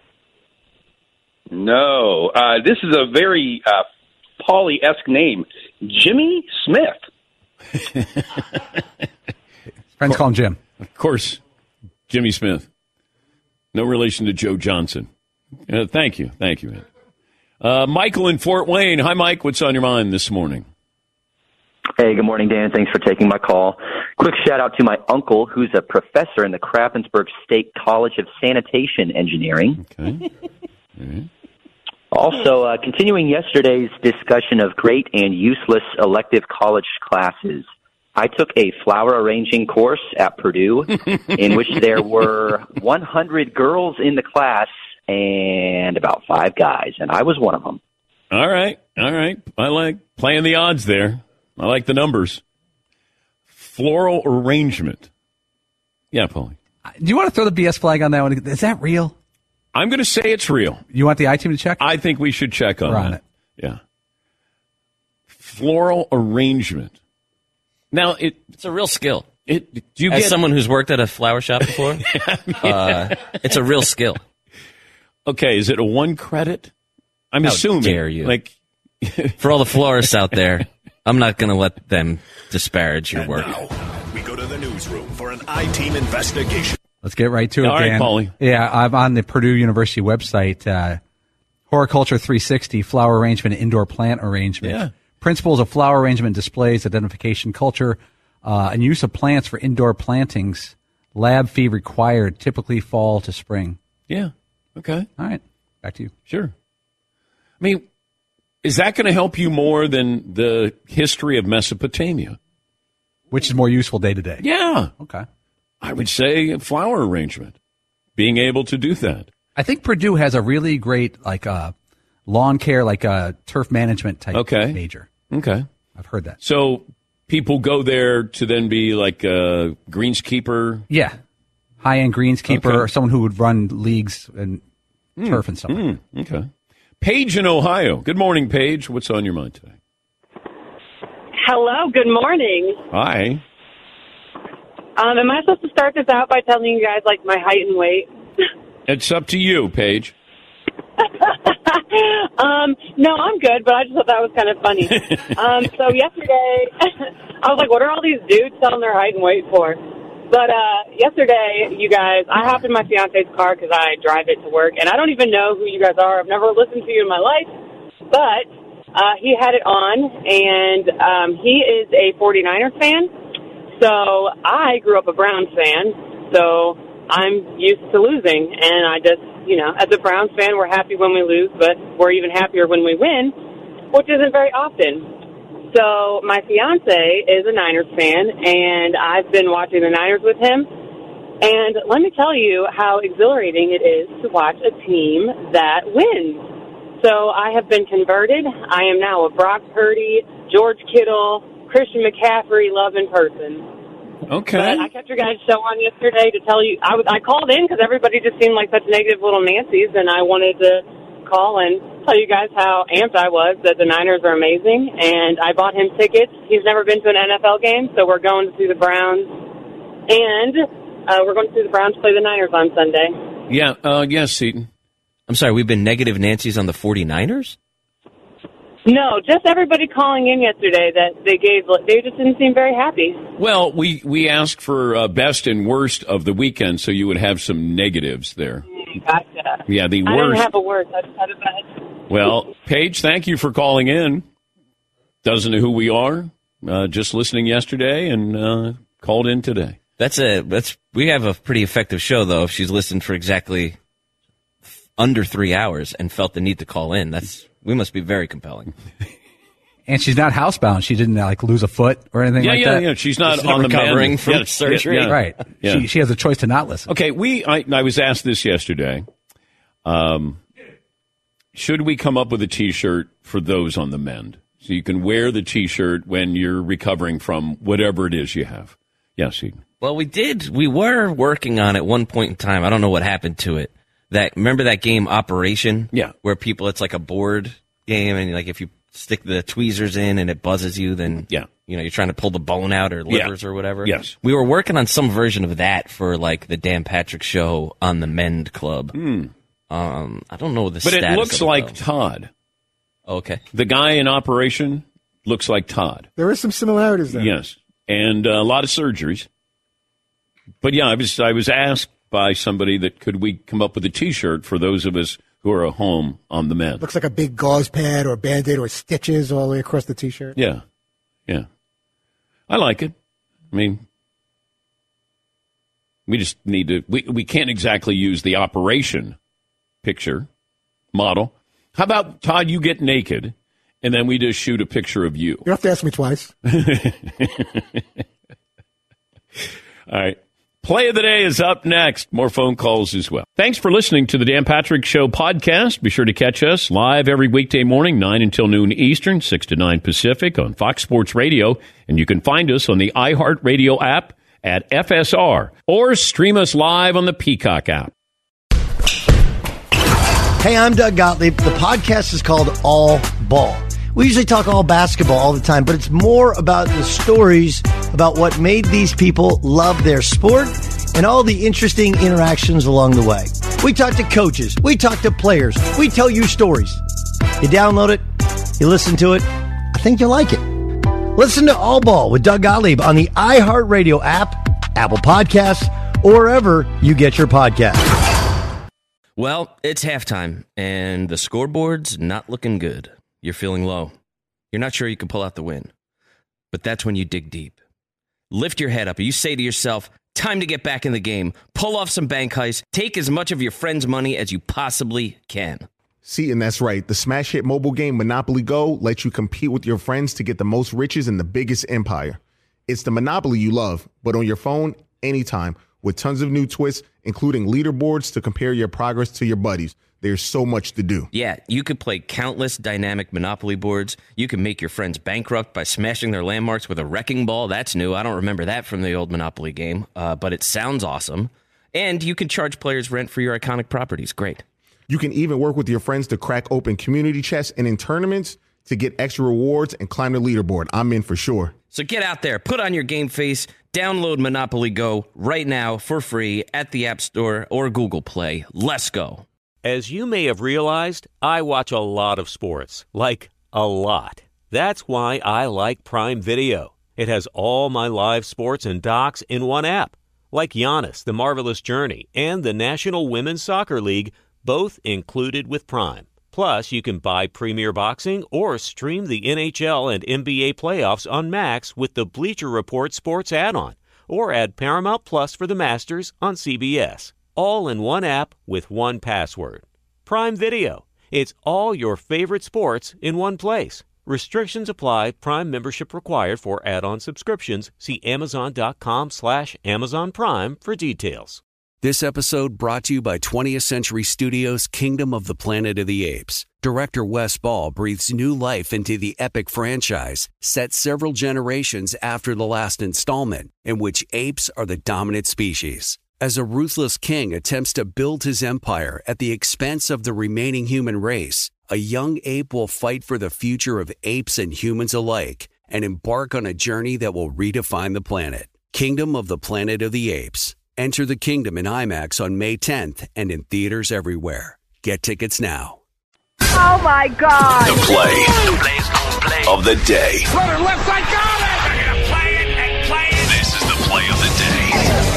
No. Uh, this is a very uh, Pauly-esque name. Jimmy Smith. Friends call him Jim. Of course, Jimmy Smith. No relation to Joe Johnson. Uh, thank you. Thank you, man. Uh, Michael in Fort Wayne. Hi, Mike. What's on your mind this morning? Hey, good morning, Dan. Thanks for taking my call. Quick shout out to my uncle, who's a professor in the Krappensburg State College of Sanitation Engineering. Okay. Mm-hmm. Also, uh, continuing yesterday's discussion of great and useless elective college classes, I took a flower arranging course at Purdue in which there were one hundred girls in the class and about five guys, and I was one of them. All right. All right. I like playing the odds there. I like the numbers. Floral arrangement. Yeah, Paulie. Do you want to throw the B S flag on that one? Is that real? I'm going to say it's real. You want the I-team to check? I think we should check on We're that. on it. Yeah. Floral arrangement. Now, it It's a real skill. It do you As get someone who's worked at a flower shop before, uh, it's a real skill. Okay, is it a one credit? I'm How assuming. dare you. Like For all the florists out there, I'm not going to let them disparage your work. We go to the newsroom for an I-team investigation. Let's get right to it, All right, Dan. Paulie. Yeah, I'm on the Purdue University website. Uh, Horticulture three sixty, flower arrangement, and indoor plant arrangement. Yeah. Principles of flower arrangement, displays, identification, culture, uh, and use of plants for indoor plantings. Lab fee required, typically fall to spring. Yeah. Okay. All right. Back to you. Sure. I mean, is that going to help you more than the history of Mesopotamia? Which is more useful day to day? Yeah. Okay. I would say flower arrangement. Being able to do that. I think Purdue has a really great like uh, lawn care, like uh, turf management type Okay. major. Okay. I've heard that. So people go there to then be like a greenskeeper? Yeah. High-end greenskeeper Okay. or someone who would run leagues and Mm, turf and stuff. like mm, okay. Paige in Ohio. Good morning, Paige. What's on your mind today? Hello, good morning. Hi. Um, am I supposed to start this out by telling you guys, like, my height and weight? It's up to you, Paige. um, no, I'm good, but I just thought that was kind of funny. um, so yesterday, I was like, what are all these dudes telling their height and weight for? But uh, yesterday, you guys, I hopped in my fiance's car because I drive it to work, and I don't even know who you guys are. I've never listened to you in my life, but uh, he had it on, and um, he is a 49ers fan. So I grew up a Browns fan, so I'm used to losing, and I just, you know, as a Browns fan, we're happy when we lose, but we're even happier when we win, which isn't very often. So my fiance is a Niners fan, and I've been watching the Niners with him. And let me tell you how exhilarating it is to watch a team that wins. So I have been converted. I am now a Brock Purdy, George Kittle, Christian McCaffrey loving person. Okay. But I kept your guys' show on yesterday to tell you. I, was, I called in because everybody just seemed like such negative little Nancy's, and I wanted to call and tell you guys how amped I was that the Niners are amazing, and I bought him tickets. He's never been to an N F L game, so we're going to see the Browns, and uh, we're going to see the Browns play the Niners on Sunday. Yeah, uh, yes, Seton. I'm sorry, we've been negative Nancy's on the 49ers? No, just everybody calling in yesterday that they gave, they just didn't seem very happy. Well, we, we asked for uh, best and worst of the weekend, so you would have some negatives there. Gotcha. Yeah, the I worst. didn't have a worst. I just had a bad. Well, Paige, thank you for calling in. Doesn't know who we are. Uh, just listening yesterday and uh, called in today. That's a that's we have a pretty effective show though. If she's listened for exactly under three hours and felt the need to call in, that's we must be very compelling. And she's not housebound. She didn't like lose a foot or anything Yeah, like yeah, that. yeah. She's not She's on not the recovering mend. from Yeah, surgery. yeah, yeah. Right. Yeah. She she has a choice to not listen. Okay, we I, I was asked this yesterday. Um, should we come up with a T-shirt for those on the mend? So you can wear the T-shirt when you're recovering from whatever it is you have. Yes, Eden. Well, we did. We were working on at one point in time. I don't know what happened to it. That remember that game Operation? Yeah. Where people, it's like a board game, and like if you stick the tweezers in and it buzzes you, then yeah, you know you're trying to pull the bone out or Yeah. livers or whatever. Yes. We were working on some version of that for like the Dan Patrick Show on the Mend Club. Hmm. Um, I don't know the But status it looks of like though. Todd. Okay. The guy in Operation looks like Todd. There is some similarities there. Yes, and uh, a lot of surgeries. But yeah, I was I was asked by somebody that could we come up with a T-shirt for those of us who are at home on the mend. Looks like a big gauze pad or a Band-Aid or stitches all the way across the T-shirt. Yeah, yeah, I like it. I mean, we just need to. We we can't exactly use the Operation picture model. How about Todd? You get naked, and then we just shoot a picture of you. You don't have to ask me twice. All right. Play of the day is up next. More phone calls as well. Thanks for listening to the Dan Patrick Show podcast. Be sure to catch us live every weekday morning, nine until noon Eastern, six to nine Pacific on Fox Sports Radio. And you can find us on the iHeartRadio app at F S R or stream us live on the Peacock app. Hey, I'm Doug Gottlieb. The podcast is called All Ball. We usually talk all basketball all the time, but it's more about the stories about what made these people love their sport and all the interesting interactions along the way. We talk to coaches. We talk to players. We tell you stories. You download it. You listen to it. I think you'll like it. Listen to All Ball with Doug Gottlieb on the iHeartRadio app, Apple Podcasts, or wherever you get your podcasts. Well, it's halftime, and the scoreboard's not looking good. You're feeling low. You're not sure you can pull out the win. But that's when you dig deep. Lift your head up and you say to yourself, time to get back in the game. Pull off some bank heists. Take as much of your friend's money as you possibly can. See, and that's right. The smash hit mobile game Monopoly Go lets you compete with your friends to get the most riches in the biggest empire. It's the Monopoly you love, but on your phone, anytime, with tons of new twists, including leaderboards to compare your progress to your buddies. There's so much to do. Yeah, you could play countless dynamic Monopoly boards. You can make your friends bankrupt by smashing their landmarks with a wrecking ball. That's new. I don't remember that from the old Monopoly game, uh, but it sounds awesome. And you can charge players rent for your iconic properties. Great. You can even work with your friends to crack open community chests and in tournaments to get extra rewards and climb the leaderboard. I'm in for sure. So get out there, put on your game face, download Monopoly Go right now for free at the App Store or Google Play. Let's go. As you may have realized, I watch a lot of sports, like a lot. That's why I like Prime Video. It has all my live sports and docs in one app, like Giannis, The Marvelous Journey, and the National Women's Soccer League, both included with Prime. Plus, you can buy Premier Boxing or stream the N H L and N B A playoffs on Max with the Bleacher Report Sports add-on, or add Paramount Plus for the Masters on C B S. All in one app with one password. Prime Video. It's all your favorite sports in one place. Restrictions apply. Prime membership required for add-on subscriptions. See Amazon.com slash Amazon Prime for details. This episode brought to you by twentieth Century Studios' Kingdom of the Planet of the Apes. Director Wes Ball breathes new life into the epic franchise, set several generations after the last installment, in which apes are the dominant species. As a ruthless king attempts to build his empire at the expense of the remaining human race, a young ape will fight for the future of apes and humans alike and embark on a journey that will redefine the planet. Kingdom of the Planet of the Apes. Enter the kingdom in IMAX on May tenth and in theaters everywhere. Get tickets now. Oh, my God. The play, the play of the day. Runner left side, got it! They're going to play it and play it. This is the play of the day.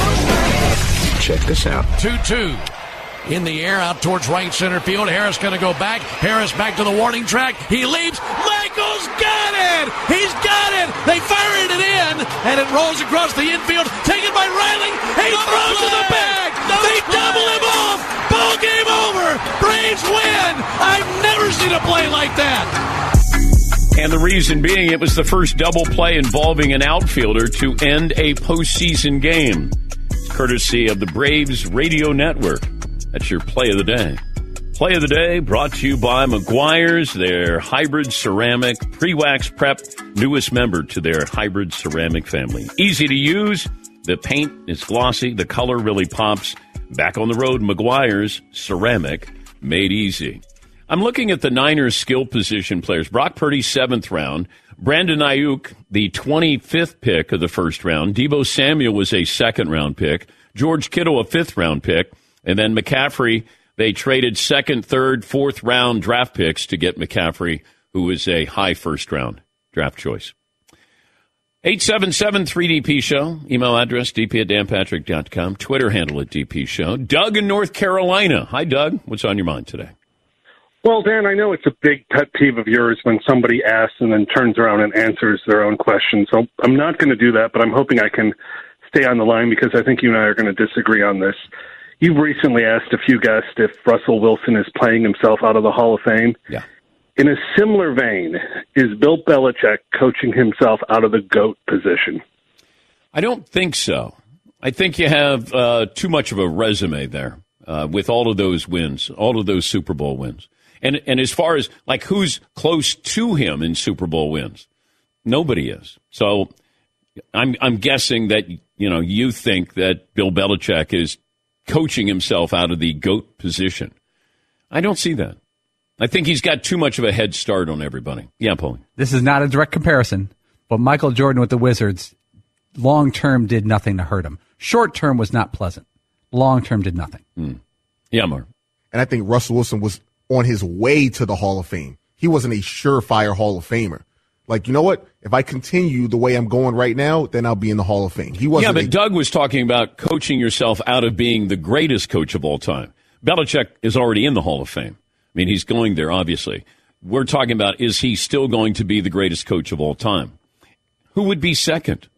Check this out. two two. In the air, out towards right center field. Harris going to go back. Harris back to the warning track. He leaps. Michael's got it! He's got it! They fired it in, and it rolls across the infield. Taken by Riley. He no throws play. to the bag. No they play. double him off. Ball game over. Braves win. I've never seen a play like that. And the reason being, it was the first double play involving an outfielder to end a postseason game. It's courtesy of the Braves Radio Network. That's your play of the day. Play of the day brought to you by Meguiar's, their hybrid ceramic pre-wax prep, newest member to their hybrid ceramic family. Easy to use. The paint is glossy. The color really pops. Back on the road, Meguiar's ceramic made easy. I'm looking at the Niners skill position players. Brock Purdy, seventh round. Brandon Ayuk, the twenty-fifth pick of the first round. Deebo Samuel was a second round pick. George Kittle, a fifth round pick. And then McCaffrey, they traded second, third, fourth round draft picks to get McCaffrey, who is a high first round draft choice. eight seven seven three D P Show. Email address d p at dan patrick dot com. Twitter handle at D P Show. Doug in North Carolina. Hi, Doug. What's on your mind today? Well, Dan, I know it's a big pet peeve of yours when somebody asks and then turns around and answers their own question. So I'm not going to do that, but I'm hoping I can stay on the line because I think you and I are going to disagree on this. You've recently asked a few guests if Russell Wilson is playing himself out of the Hall of Fame. Yeah. In a similar vein, is Bill Belichick coaching himself out of the GOAT position? I don't think so. I think you have uh, too much of a resume there uh, with all of those wins, all of those Super Bowl wins. And and as far as, like, who's close to him in Super Bowl wins, nobody is. So I'm I'm guessing that, you know, you think that Bill Belichick is coaching himself out of the GOAT position. I don't see that. I think he's got too much of a head start on everybody. Yeah, Paulie. This is not a direct comparison, but Michael Jordan with the Wizards, long-term did nothing to hurt him. Short-term was not pleasant. Long-term did nothing. Mm. Yeah, Mark. And I think Russell Wilson was on his way to the Hall of Fame. He wasn't a surefire Hall of Famer. Like, you know what? If I continue the way I'm going right now, then I'll be in the Hall of Fame. He wasn't. Yeah, but a- Doug was talking about coaching yourself out of being the greatest coach of all time. Belichick is already in the Hall of Fame. I mean, he's going there, obviously. We're talking about, is he still going to be the greatest coach of all time? Who would be second?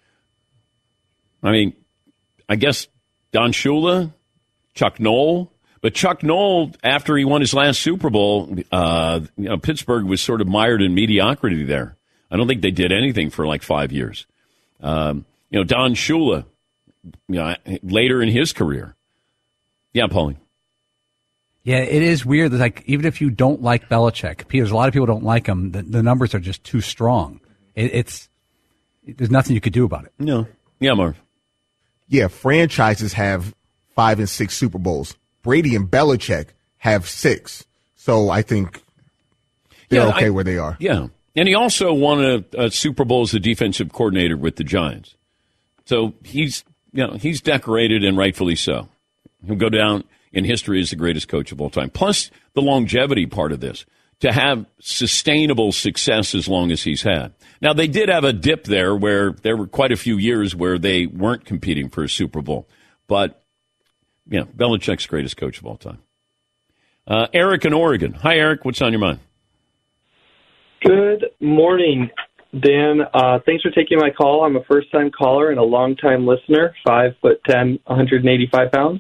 I mean, I guess Don Shula, Chuck Noll. But Chuck Noll, after he won his last Super Bowl, uh, you know, Pittsburgh was sort of mired in mediocrity there. I don't think they did anything for like five years. Um, you know, Don Shula, you know, later in his career. Yeah, Paulie. Yeah, it is weird. That, like, even if you don't like Belichick, Peters, a lot of people don't like him. The, the numbers are just too strong. It, it's there's nothing you could do about it. No. Yeah, Marv. Yeah, franchises have five and six Super Bowls. Brady and Belichick have six. So I think they're yeah, okay I, where they are. Yeah. And he also won a, a Super Bowl as the defensive coordinator with the Giants. So he's, you know, he's decorated, and rightfully so. He'll go down in history as the greatest coach of all time. Plus the longevity part of this, to have sustainable success as long as he's had. Now, they did have a dip there where there were quite a few years where they weren't competing for a Super Bowl. But, yeah, Belichick's greatest coach of all time. Uh, Eric in Oregon. Hi, Eric. What's on your mind? Good morning, Dan. Uh, thanks for taking my call. I'm a first-time caller and a long-time listener, five foot ten, one hundred eighty-five pounds.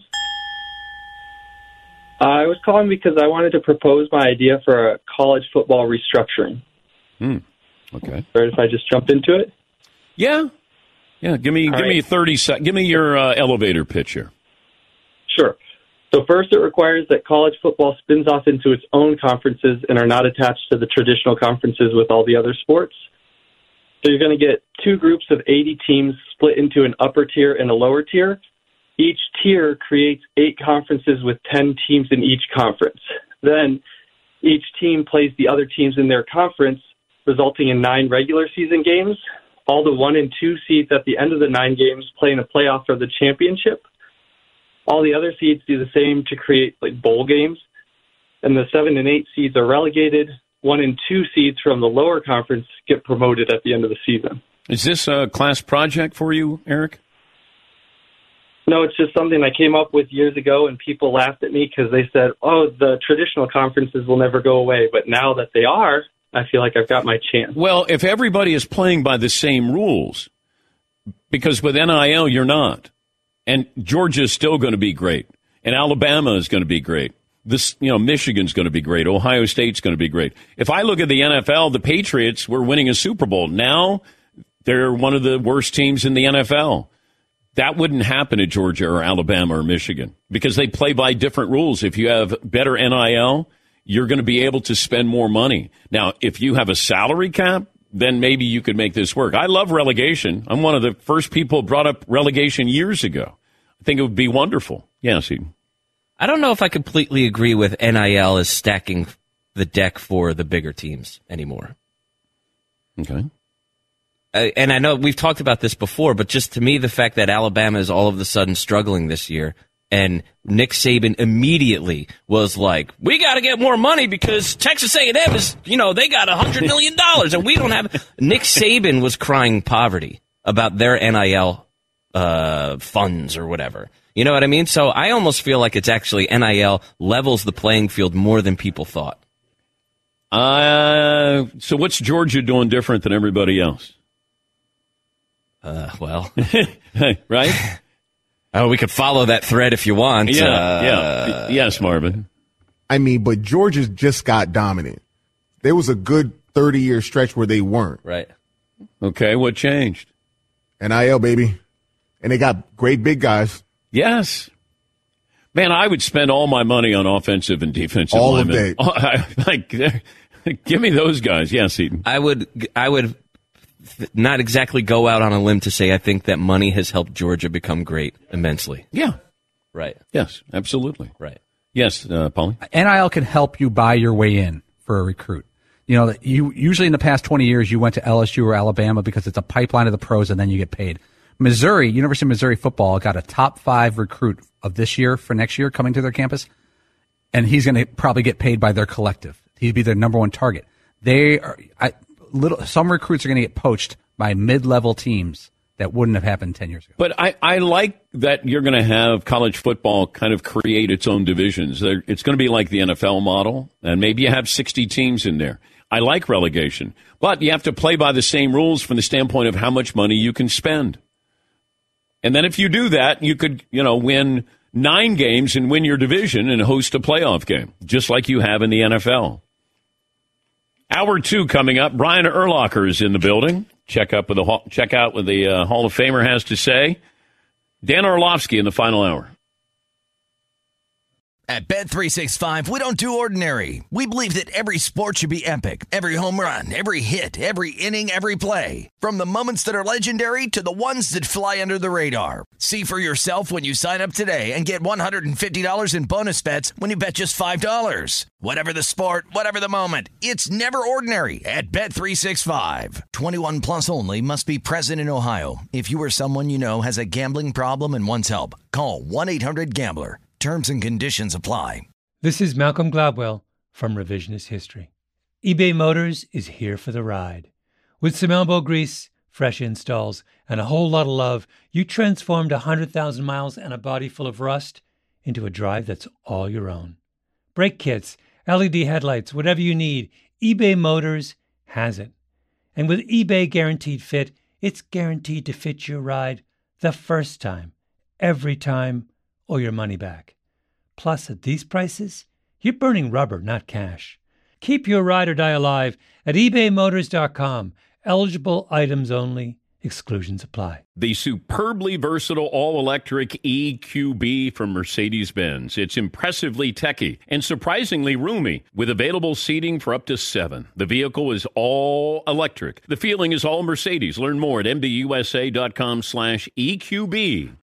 I was calling because I wanted to propose my idea for a college football restructuring. Hmm. Okay. Or if I just jump into it? Yeah. Yeah. Give me, All give right. me thirty sec. Give me your uh, elevator pitch here. Sure. So first, it requires that college football spins off into its own conferences and are not attached to the traditional conferences with all the other sports. So you're going to get two groups of eighty teams split into an upper tier and a lower tier. Each tier creates eight conferences with ten teams in each conference. Then each team plays the other teams in their conference, resulting in nine regular season games. All the one and two seeds at the end of the nine games play in a playoff for the championship. All the other seeds do the same to create like bowl games. And the seven and eight seeds are relegated. One and two seeds from the lower conference get promoted at the end of the season. Is this a class project for you, Eric? No, it's just something I came up with years ago, and people laughed at me because they said, oh, the traditional conferences will never go away. But now that they are, I feel like I've got my chance. Well, if everybody is playing by the same rules, because with N I L, you're not. And Georgia is still going to be great. And Alabama is going to be great. This, you know, Michigan's going to be great. Ohio State's going to be great. If I look at the N F L, the Patriots were winning a Super Bowl. Now they're one of the worst teams in the N F L. That wouldn't happen at Georgia or Alabama or Michigan because they play by different rules. If you have better N I L, you're going to be able to spend more money. Now, if you have a salary cap, then maybe you could make this work. I love relegation. I'm one of the first people who brought up relegation years ago. I think it would be wonderful. Yes, Eden. I don't know if I completely agree with N I L as stacking the deck for the bigger teams anymore. Okay. Uh, and I know we've talked about this before, but just to me, the fact that Alabama is all of a sudden struggling this year, and Nick Saban immediately was like, we got to get more money because Texas A and M is, you know, they got one hundred million dollars and we don't have. Nick Saban was crying poverty about their N I L uh, funds or whatever. You know what I mean? So I almost feel like it's actually N I L levels the playing field more than people thought. Uh, so what's Georgia doing different than everybody else? Uh, well, right? Oh, we could follow that thread if you want. Yeah, uh, yeah. Yes, Marvin. I mean, but Georgia just got dominant. There was a good thirty-year stretch where they weren't. Right. Okay, what changed? N I L, baby. And they got great big guys. Yes. Man, I would spend all my money on offensive and defensive all linemen. Of that. Oh, like, give me those guys. Yes, Eden. I would, I would not exactly go out on a limb to say I think that money has helped Georgia become great immensely. Yeah. Right. Yes, absolutely. Right. Yes, uh, Paulie? N I L can help you buy your way in for a recruit. You know, you usually in the past twenty years, you went to L S U or Alabama because it's a pipeline of the pros and then you get paid. Missouri, University of Missouri football got a top five recruit of this year for next year coming to their campus, and he's going to probably get paid by their collective. He'd be their number one target. They are I, little. Some recruits are going to get poached by mid-level teams that wouldn't have happened ten years ago. But I, I like that you're going to have college football kind of create its own divisions. They're, it's going to be like the N F L model, and maybe you have sixty teams in there. I like relegation, but you have to play by the same rules from the standpoint of how much money you can spend. And then if you do that, you could, you know, win nine games and win your division and host a playoff game, just like you have in the N F L. Hour two coming up. Brian Urlacher is in the building. Check up with the check out what the uh, Hall of Famer has to say. Dan Orlovsky in the final hour. At Bet three sixty-five, we don't do ordinary. We believe that every sport should be epic. Every home run, every hit, every inning, every play. From the moments that are legendary to the ones that fly under the radar. See for yourself when you sign up today and get one hundred fifty dollars in bonus bets when you bet just five dollars. Whatever the sport, whatever the moment, it's never ordinary at Bet three sixty-five. twenty-one plus only. Must be present in Ohio. If you or someone you know has a gambling problem and wants help, call one eight hundred gambler. Terms and conditions apply. This is Malcolm Gladwell from Revisionist History. eBay Motors is here for the ride. With some elbow grease, fresh installs, and a whole lot of love, you transformed one hundred thousand miles and a body full of rust into a drive that's all your own. Brake kits, L E D headlights, whatever you need, eBay Motors has it. And with eBay Guaranteed Fit, it's guaranteed to fit your ride the first time, every time, or your money back. Plus, at these prices, you're burning rubber, not cash. Keep your ride or die alive at ebay motors dot com. Eligible items only. Exclusions apply. The superbly versatile all-electric E Q B from Mercedes-Benz. It's impressively techy and surprisingly roomy, with available seating for up to seven. The vehicle is all electric. The feeling is all Mercedes. Learn more at m b u s a dot com slash E Q B.